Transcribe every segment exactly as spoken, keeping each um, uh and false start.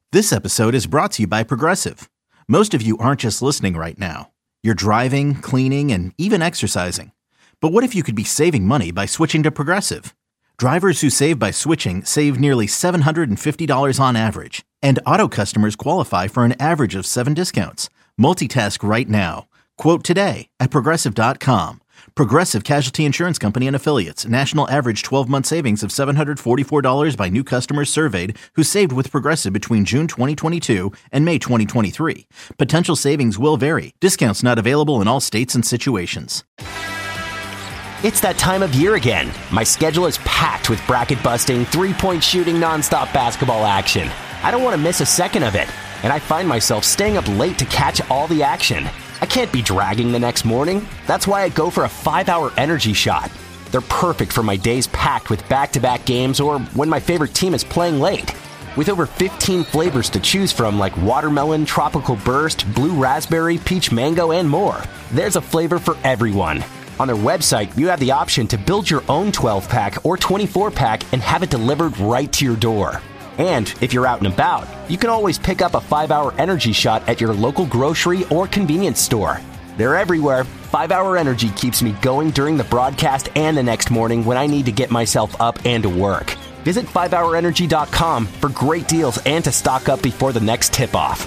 This episode is brought to you by Progressive. Most of you aren't just listening right now. You're driving, cleaning, and even exercising. But what if you could be saving money by switching to Progressive? Drivers who save by switching save nearly seven hundred fifty dollars on average. And auto customers qualify for an average of seven discounts. Multitask right now. Quote today at Progressive dot com. Progressive Casualty Insurance Company and Affiliates. National average twelve-month savings of seven hundred forty-four dollars by new customers surveyed who saved with Progressive between June twenty twenty-two and May twenty twenty-three. Potential savings will vary. Discounts not available in all states and situations. It's that time of year again. My schedule is packed with bracket-busting, three-point shooting, nonstop basketball action. I don't want to miss a second of it, and I find myself staying up late to catch all the action. I can't be dragging the next morning. That's why I go for a five-hour energy shot. They're perfect for my days packed with back-to-back games or when my favorite team is playing late. With over fifteen flavors to choose from like watermelon, tropical burst, blue raspberry, peach mango, and more, there's a flavor for everyone. On their website, you have the option to build your own twelve-pack or twenty-four-pack and have it delivered right to your door. And if you're out and about, you can always pick up a five-hour energy shot at your local grocery or convenience store. They're everywhere. five-hour Energy keeps me going during the broadcast and the next morning when I need to get myself up and to work. Visit five hour energy dot com for great deals and to stock up before the next tip-off.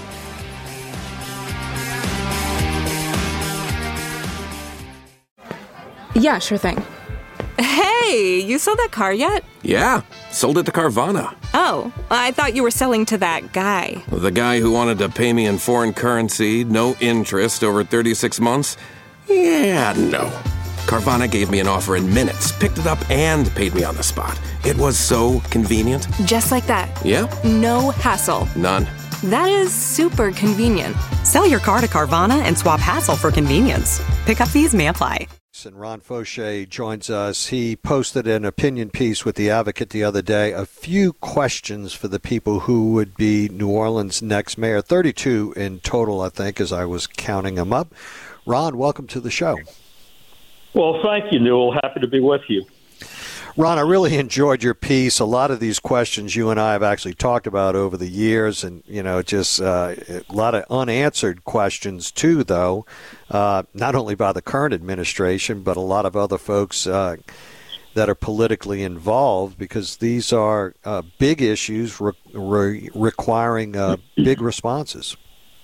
Yeah, sure thing. Hey, you sold that car yet? Yeah, sold it to Carvana. Oh, I thought you were selling to that guy. The guy who wanted to pay me in foreign currency, no interest, over thirty-six months? Yeah, no. Carvana gave me an offer in minutes, picked it up, and paid me on the spot. It was so convenient. Just like that. Yeah. No hassle. None. That is super convenient. Sell your car to Carvana and swap hassle for convenience. Pickup fees may apply. And Ron Fauché joins us. He posted an opinion piece with The Advocate the other day. A few questions for the people who would be New Orleans' next mayor. thirty-two in total, I think, as I was counting them up. Ron, welcome to the show. Well, thank you, Newell. Happy to be with you. Ron, I really enjoyed your piece. A lot of these questions you and I have actually talked about over the years, and, you know, just uh, a lot of unanswered questions, too, though, uh, not only by the current administration, but a lot of other folks uh, that are politically involved, because these are uh, big issues re- re- requiring uh, big responses.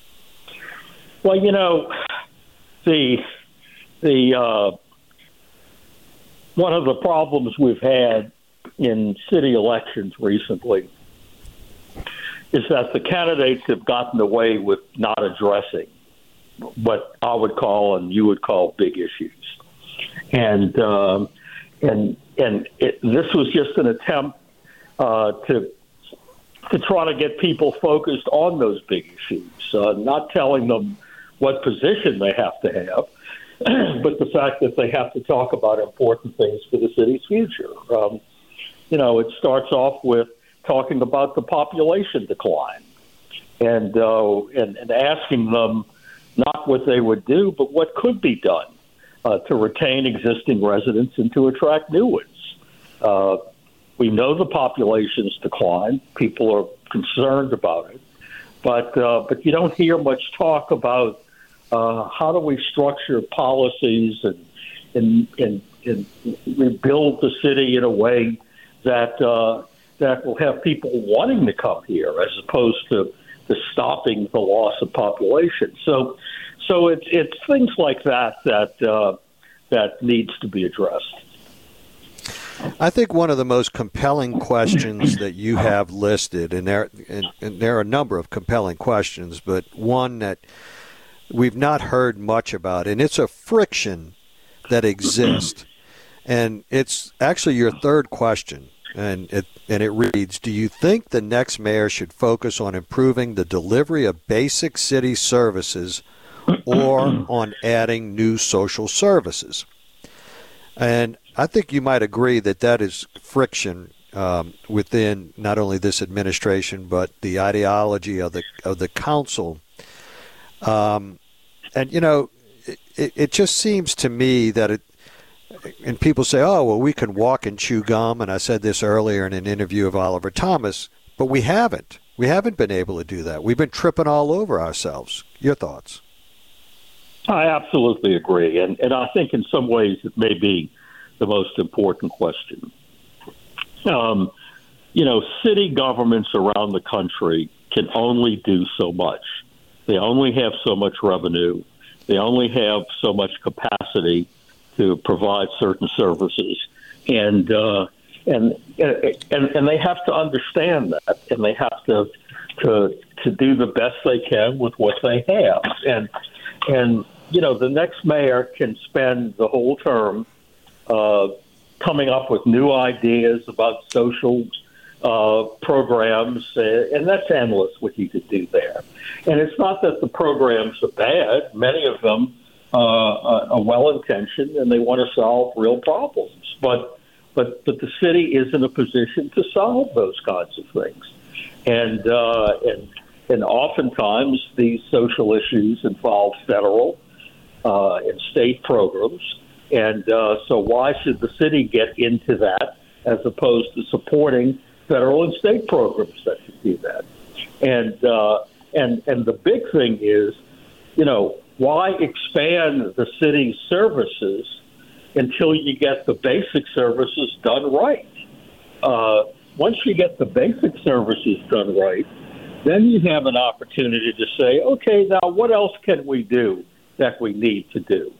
Well, you know, the the uh, one of the problems we've had in city elections recently is that the candidates have gotten away with not addressing what I would call and you would call big issues, and um, and and it, this was just an attempt uh, to to try to get people focused on those big issues, uh, not telling them what position they have to have, but the fact that they have to talk about important things for the city's future. Um, you know, it starts off with talking about the population decline and, uh, and and asking them not what they would do, but what could be done uh, to retain existing residents and to attract new ones. Uh, we know the population's decline. People are concerned about it. But, uh, but you don't hear much talk about Uh, how do we structure policies and, and and and rebuild the city in a way that uh, that will have people wanting to come here, as opposed to, to stopping the loss of population. So, so it's it's things like that that uh, that needs to be addressed. I think one of the most compelling questions that you have listed, and there and, and there are a number of compelling questions, but one that we've not heard much about, and it's a friction that exists. And it's actually your third question, and it and it reads, do you think the next mayor should focus on improving the delivery of basic city services or on adding new social services? And I think you might agree that that is friction um, within not only this administration, but the ideology of the of the council. Um, and, you know, it, it just seems to me that it, and people say, oh, well, we can walk and chew gum. And I said this earlier in an interview of Oliver Thomas, but we haven't. We haven't been able to do that. We've been tripping all over ourselves. Your thoughts? I absolutely agree. And, and I think in some ways it may be the most important question. Um, you know, city governments around the country can only do so much. They only have so much revenue. They only have so much capacity to provide certain services. And uh, and, and and they have to understand that, and they have to to to do the best they can with what they have. And and you know, the next mayor can spend the whole term uh, coming up with new ideas about social uh, programs, uh, and that's endless what you could do there. And it's not that the programs are bad. Many of them uh, are well-intentioned, and they want to solve real problems. But but but the city is in a position to solve those kinds of things. And uh, and and oftentimes these social issues involve federal uh, and state programs. And uh, so why should the city get into that as opposed to supporting federal and state programs that should do that? And uh, and and the big thing is, you know, why expand the city's services until you get the basic services done right? Uh, once you get the basic services done right, then you have an opportunity to say, okay, now what else can we do that we need to do?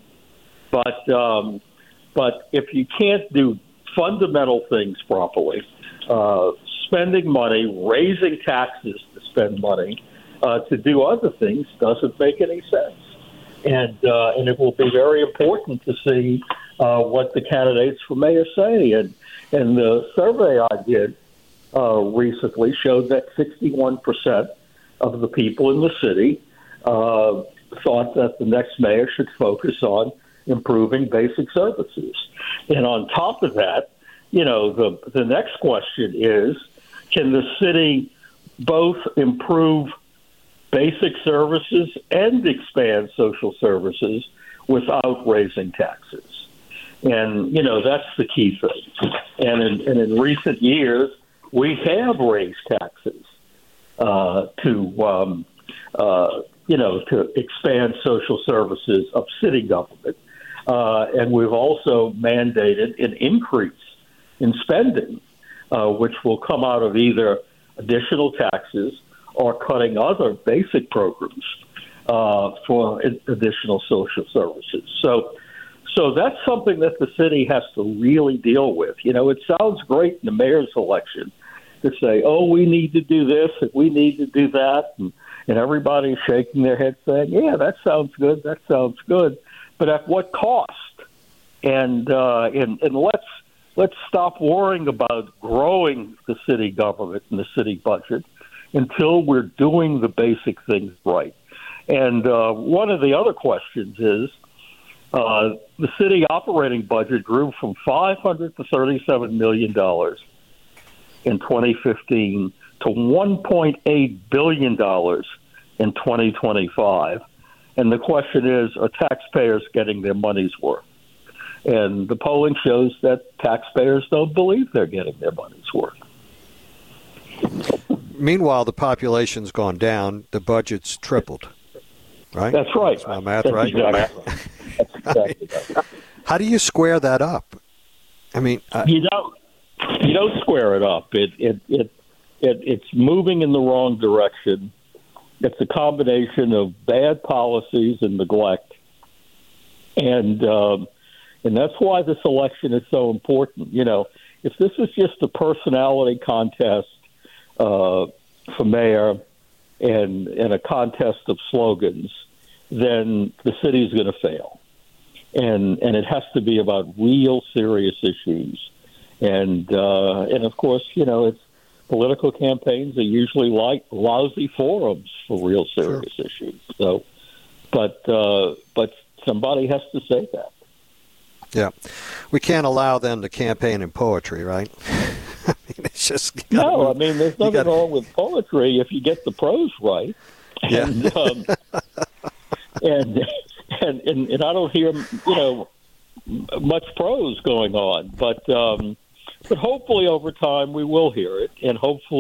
But um, but if you can't do fundamental things properly, uh, spending money, raising taxes to spend money, uh, to do other things doesn't make any sense. And uh, and it will be very important to see uh, what the candidates for mayor say. And and the survey I did uh, recently showed that sixty-one percent of the people in the city uh, thought that the next mayor should focus on improving basic services. And on top of that, you know, the the next question is, can the city both improve basic services and expand social services without raising taxes? And, you know, that's the key thing. And in, and in recent years, we have raised taxes uh, to, um, uh, you know, to expand social services of city government. Uh, and we've also mandated an increase in spending, uh, which will come out of either additional taxes or cutting other basic programs uh, for additional social services. So, so that's something that the city has to really deal with. You know, it sounds great in the mayor's election to say, oh, we need to do this and we need to do that. And, and everybody's shaking their head saying, yeah, that sounds good. That sounds good. But at what cost? And uh, and, and let's let's stop worrying about growing the city government and the city budget until we're doing the basic things right. And uh, one of the other questions is uh, the city operating budget grew from five hundred to thirty-seven million dollars in twenty fifteen to one point eight billion dollars in twenty twenty-five. And the question is, are taxpayers getting their money's worth? And the polling shows that taxpayers don't believe they're getting their money's worth. Meanwhile, the population's gone down. The budget's tripled, right? That's right. Is my math That's right? Exactly. That's exactly right. How do you square that up? I mean, I... you don't you don't square it up. It it it, it it's moving in the wrong direction. It's a combination of bad policies and neglect, and um, and that's why this election is so important. You know, if this was just a personality contest uh, for mayor and and a contest of slogans, then the city is going to fail, and and it has to be about real serious issues, and uh, and of course, you know, it's. Political campaigns are usually like lousy forums for real serious sure. issues. So, but uh, but somebody has to say that. Yeah, we can't allow them to campaign in poetry, right? I mean, it's just no. move. I mean, there's nothing gotta... wrong with poetry if you get the prose right. Yeah. And, um, and, and and and I don't hear you know much prose going on, but. Um, But hopefully over time we will hear it, and hopefully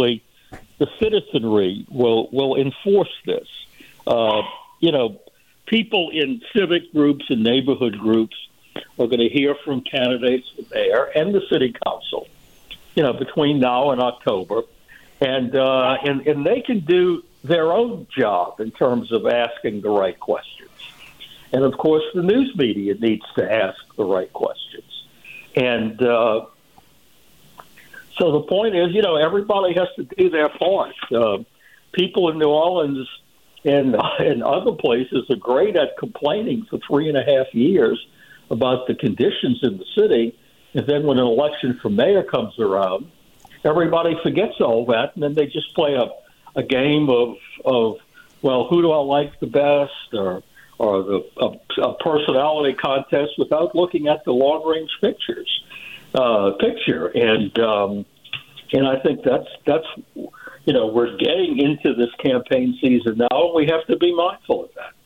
the citizenry will will enforce this. Uh, you know, people in civic groups and neighborhood groups are going to hear from candidates for mayor and the city council, you know, between now and October, and uh, and and they can do their own job in terms of asking the right questions. And of course, the news media needs to ask the right questions. And uh, so the point is, you know, everybody has to do their part. Uh, people in New Orleans and and other places are great at complaining for three and a half years about the conditions in the city. And then when an election for mayor comes around, everybody forgets all that, and then they just play a, a game of, of, well, who do I like the best, or or the a, a personality contest without looking at the long-range pictures, uh, picture. And um, and I think that's, that's, you know, we're getting into this campaign season now, and we have to be mindful of that.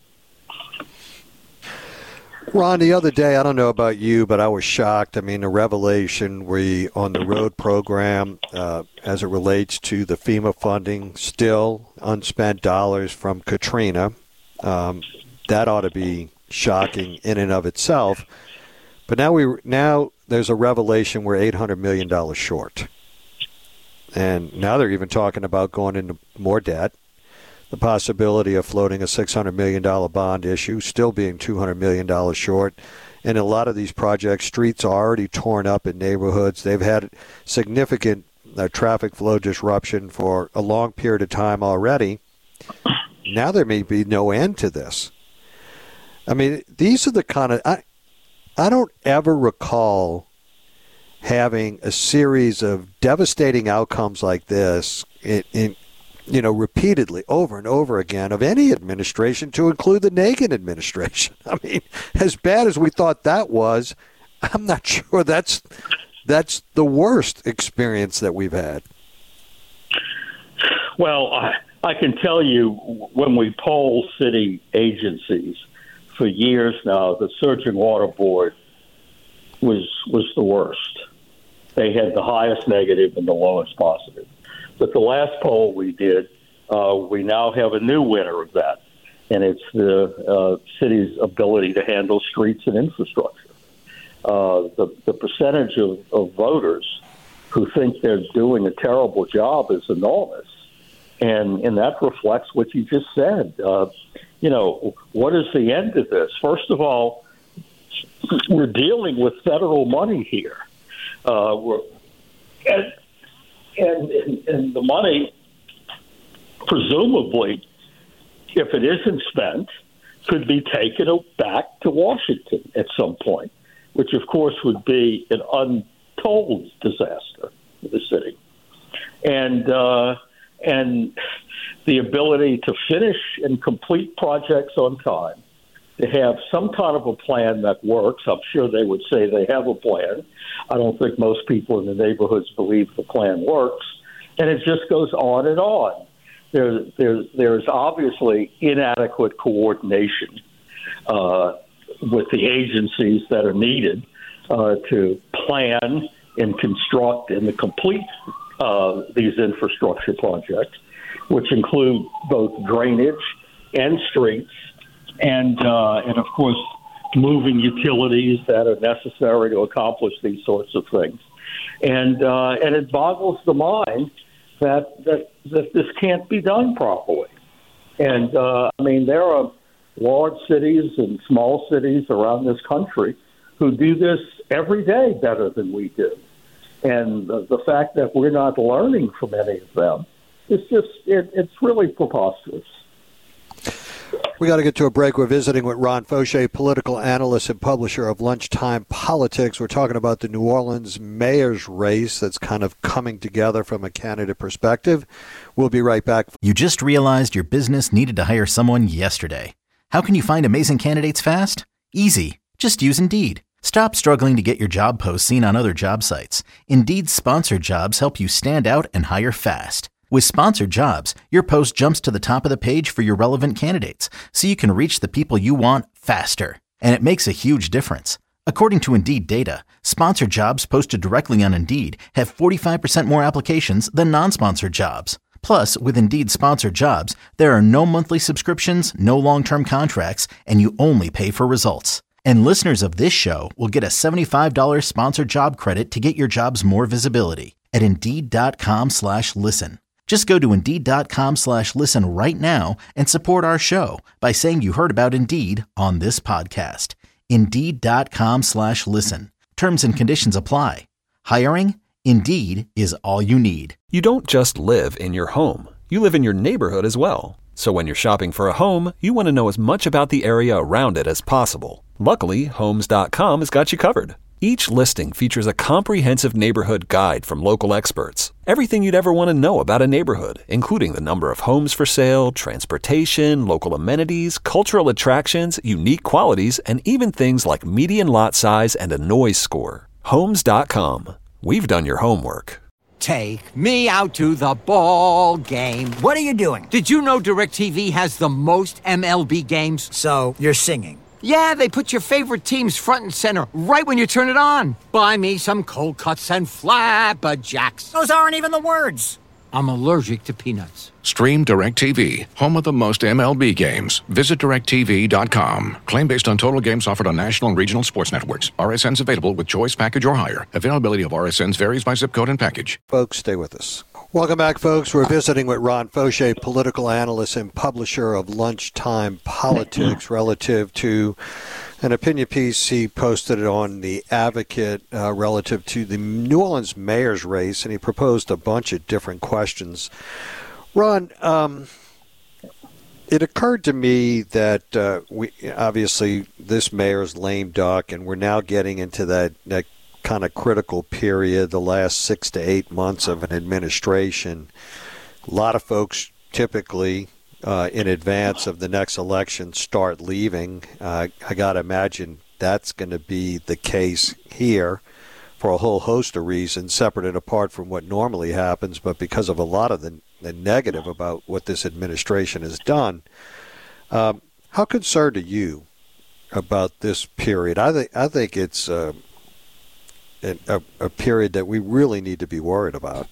Ron, the other day, I don't know about you, but I was shocked. I mean, the revelation we on the road program uh, as it relates to the FEMA funding, still unspent dollars from Katrina. Um, that ought to be shocking in and of itself. But now we now there's a revelation we're eight hundred million dollars short. And now they're even talking about going into more debt. The possibility of floating a six hundred million dollars bond issue, still being two hundred million dollars short. And a lot of these projects, streets are already torn up in neighborhoods. They've had significant uh, traffic flow disruption for a long period of time already. Now there may be no end to this. I mean, these are the kind of... I, I don't ever recall having a series of devastating outcomes like this in, in you know, repeatedly over and over again of any administration, to include the Nagin administration. I mean, as bad as we thought that was, I'm not sure that's that's the worst experience that we've had. Well, I, I can tell you, when we poll city agencies for years now, the Surging Water Board was was the worst. They had the highest negative and the lowest positive. But the last poll we did, uh, we now have a new winner of that, and it's the uh, city's ability to handle streets and infrastructure. Uh, the, the percentage of, of voters who think they're doing a terrible job is enormous, and, and that reflects what you just said. Uh, you know, what is the end of this? First of all, we're dealing with federal money here. Uh, we're, and, And, and, and the money, presumably, if it isn't spent, could be taken back to Washington at some point, which, of course, would be an untold disaster for the city. And uh, and the ability to finish and complete projects on time, to have some kind of a plan that works. I'm sure they would say they have a plan. I don't think most people in the neighborhoods believe the plan works. And it just goes on and on. There's, there's, there's obviously inadequate coordination uh, with the agencies that are needed uh, to plan and construct and complete uh, these infrastructure projects, which include both drainage and streets, and uh, and of course moving utilities that are necessary to accomplish these sorts of things. And uh, and it boggles the mind that that that this can't be done properly. And uh, I mean, there are large cities and small cities around this country who do this every day better than we do. And the, the fact that we're not learning from any of them is just, it, it's really preposterous. We got to get to a break. We're visiting with Ron Fauché, political analyst and publisher of Lunchtime Politics. We're talking about the New Orleans mayor's race that's kind of coming together from a candidate perspective. We'll be right back. You just realized your business needed to hire someone yesterday. How can you find amazing candidates fast? Easy. Just use Indeed. Stop struggling to get your job posts seen on other job sites. Indeed's sponsored jobs help you stand out and hire fast. With sponsored jobs, your post jumps to the top of the page for your relevant candidates, so you can reach the people you want faster. And it makes a huge difference. According to Indeed data, sponsored jobs posted directly on Indeed have forty-five percent more applications than non-sponsored jobs. Plus, with Indeed sponsored jobs, there are no monthly subscriptions, no long-term contracts, and you only pay for results. And listeners of this show will get a seventy-five dollars sponsored job credit to get your jobs more visibility at Indeed.com slash listen. Just go to Indeed.com slash listen right now and support our show by saying you heard about Indeed on this podcast. Indeed.com slash listen. Terms and conditions apply. Hiring? Indeed is all you need. You don't just live in your home. You live in your neighborhood as well. So when you're shopping for a home, you want to know as much about the area around it as possible. Luckily, Homes dot com has got you covered. Each listing features a comprehensive neighborhood guide from local experts. Everything you'd ever want to know about a neighborhood, including the number of homes for sale, transportation, local amenities, cultural attractions, unique qualities, and even things like median lot size and a noise score. Homes dot com. We've done your homework. Take me out to the ball game. What are you doing? Did you know DirecTV has the most M L B games? So, you're singing. Yeah, they put your favorite teams front and center right when you turn it on. Buy me some cold cuts and flabberjacks. Those aren't even the words. I'm allergic to peanuts. Stream DirecTV, home of the most M L B games. Visit direct T V dot com. Claim based on total games offered on national and regional sports networks. R S Ns available with choice package or higher. Availability of R S Ns varies by zip code and package. Folks, stay with us. Welcome back, folks. We're visiting with Ron Fauché, political analyst and publisher of Lunchtime Politics, relative to an opinion piece he posted on The Advocate uh, relative to the New Orleans mayor's race, and he proposed a bunch of different questions. Ron, um, it occurred to me that uh, we obviously this mayor's lame duck, and we're now getting into that, that kind of critical period, the last six to eight months of an administration. A lot of folks typically uh, in advance of the next election start leaving. Uh, I got to imagine that's going to be the case here for a whole host of reasons, separate and apart from what normally happens, but because of a lot of the, the negative about what this administration has done. Um, how concerned are you about this period? I think I think it's uh, A, a period that we really need to be worried about.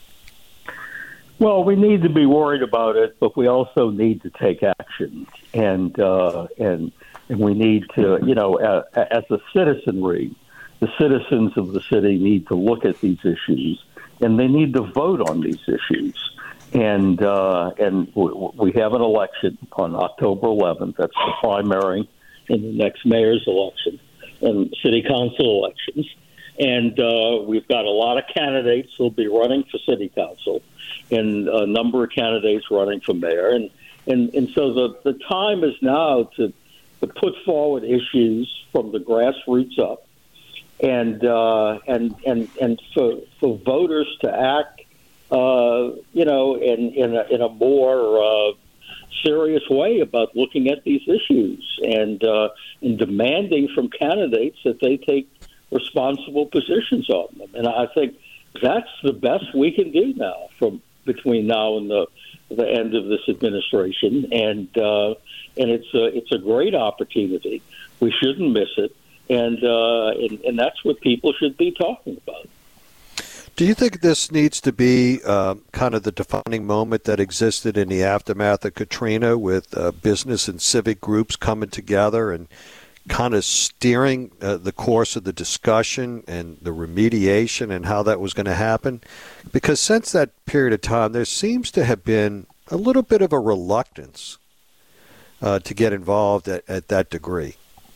Well, we need to be worried about it, but we also need to take action, and uh, and and we need to, you know, uh, as a citizenry, the citizens of the city need to look at these issues, and they need to vote on these issues. And uh, and w- we have an election on October eleventh. That's the primary in the next mayor's election and city council elections. And uh, we've got a lot of candidates who'll be running for city council and a number of candidates running for mayor. And, and, and so the, the time is now to, to put forward issues from the grassroots up and uh, and and, and for, for voters to act, uh, you know, in, in, a, in a more uh, serious way about looking at these issues and, uh, and demanding from candidates that they take responsible positions on them. And I think that's the best we can do now from between now and the the end of this administration. And uh, and it's a, it's a great opportunity. We shouldn't miss it. And, uh, and and that's what people should be talking about. Do you think this needs to be uh, kind of the defining moment that existed in the aftermath of Katrina, with uh, business and civic groups coming together and kind of steering uh, the course of the discussion and the remediation and how that was going to happen? Because since that period of time, there seems to have been a little bit of a reluctance uh, to get involved at, at that degree.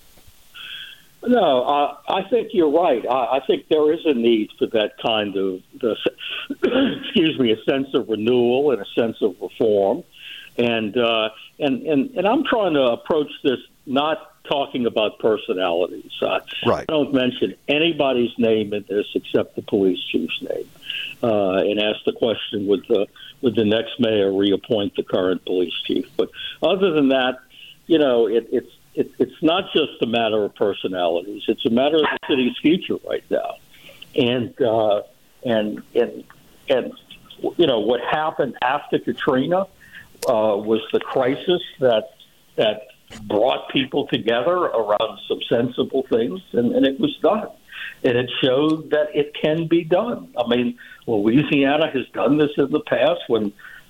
No, uh, I think you're right. I, I think there is a need for that kind of, the, excuse me, a sense of renewal and a sense of reform. And, uh, and, and, and I'm trying to approach this not talking about personalities. Uh, right. I don't mention anybody's name in this except the police chief's name, uh, and ask the question, would the, would the next mayor reappoint the current police chief? But other than that, you know, it, it's it, it's not just a matter of personalities. It's a matter of the city's future right now. And, uh, and, and, and you know, what happened after Katrina uh, was the crisis that that brought people together around some sensible things, and, and it was done. And it showed that it can be done. I mean, Louisiana has done this in the past when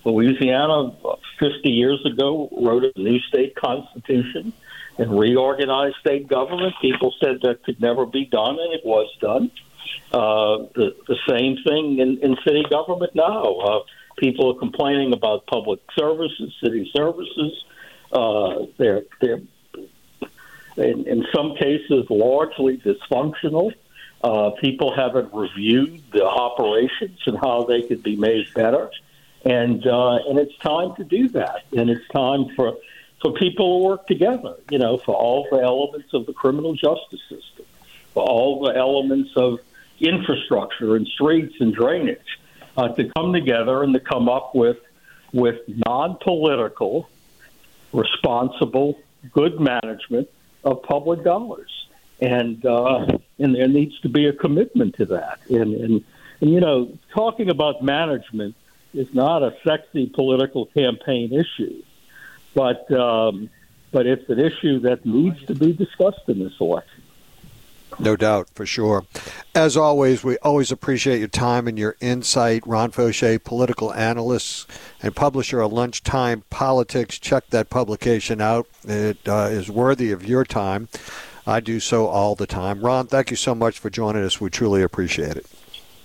Louisiana, fifty years ago, wrote a new state constitution and reorganized state government. People said that could never be done, and it was done. Uh, the, the same thing in, in city government now. Uh, people are complaining about public services, city services. Uh, they're they're in, in some cases largely dysfunctional. Uh, people haven't reviewed the operations and how they could be made better, and uh, and it's time to do that. And it's time for for people to work together. You know, for all the elements of the criminal justice system, for all the elements of infrastructure and streets and drainage, uh, to come together and to come up with with non-political, responsible, good management of public dollars. And uh, and there needs to be a commitment to that. And, and and you know, talking about management is not a sexy political campaign issue, but um, but it's an issue that needs to be discussed in this election. No doubt, for sure. As always, we always appreciate your time and your insight. Ron Fauché, political analyst and publisher of Lunchtime Politics. Check that publication out. It uh, is worthy of your time. I do so all the time. Ron, thank you so much for joining us. We truly appreciate it.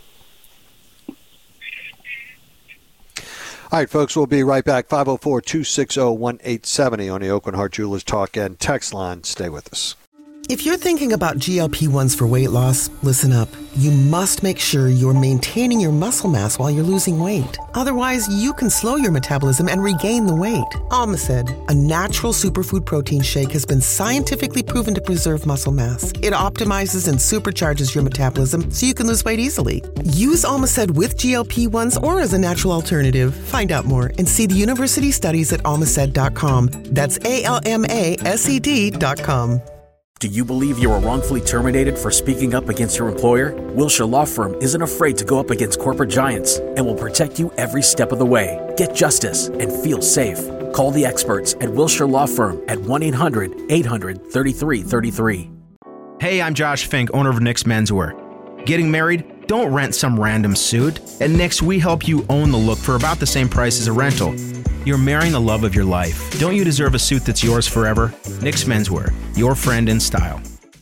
All right, folks, we'll be right back. five oh four, two six oh, one eight seven oh on the Aucoin Hart Jewelers Talk and Text line. Stay with us. If you're thinking about G L P one s for weight loss, listen up. You must make sure you're maintaining your muscle mass while you're losing weight. Otherwise, you can slow your metabolism and regain the weight. Almacid, a natural superfood protein shake, has been scientifically proven to preserve muscle mass. It optimizes and supercharges your metabolism so you can lose weight easily. Use Almacid with G L P one s or as a natural alternative. Find out more and see the university studies at almacid dot com. That's A L M A S E D dot com. Do you believe you were wrongfully terminated for speaking up against your employer? Wilshire Law Firm isn't afraid to go up against corporate giants and will protect you every step of the way. Get justice and feel safe. Call the experts at Wilshire Law Firm at one eight hundred, eight hundred, thirty-three thirty-three. Hey, I'm Josh Fink, owner of Nick's Menswear. Getting married? Don't rent some random suit. At Nick's, we help you own the look for about the same price as a rental. You're marrying the love of your life. Don't you deserve a suit that's yours forever? Nick's Menswear, your friend in style.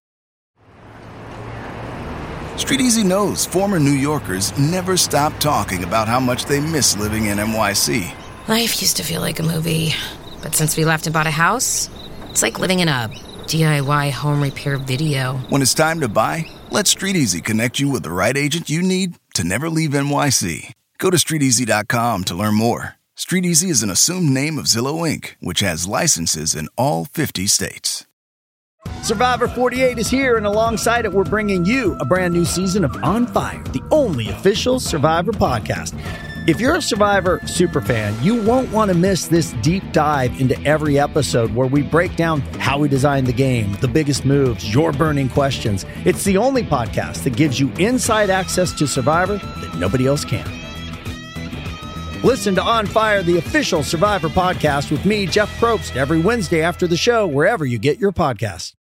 Street Easy knows former New Yorkers never stop talking about how much they miss living in N Y C. Life used to feel like a movie, but since we left and bought a house, it's like living in a D I Y home repair video. When it's time to buy, let Street Easy connect you with the right agent you need to never leave N Y C. Go to street easy dot com to learn more. Street Easy is an assumed name of Zillow Incorporated, which has licenses in all fifty states. Survivor forty-eight is here, and alongside it, we're bringing you a brand new season of On Fire, the only official Survivor podcast. If you're a Survivor superfan, you won't want to miss this deep dive into every episode where we break down how we designed the game, the biggest moves, your burning questions. It's the only podcast that gives you inside access to Survivor that nobody else can. Listen to On Fire, the official Survivor podcast with me, Jeff Probst, every Wednesday after the show, wherever you get your podcasts.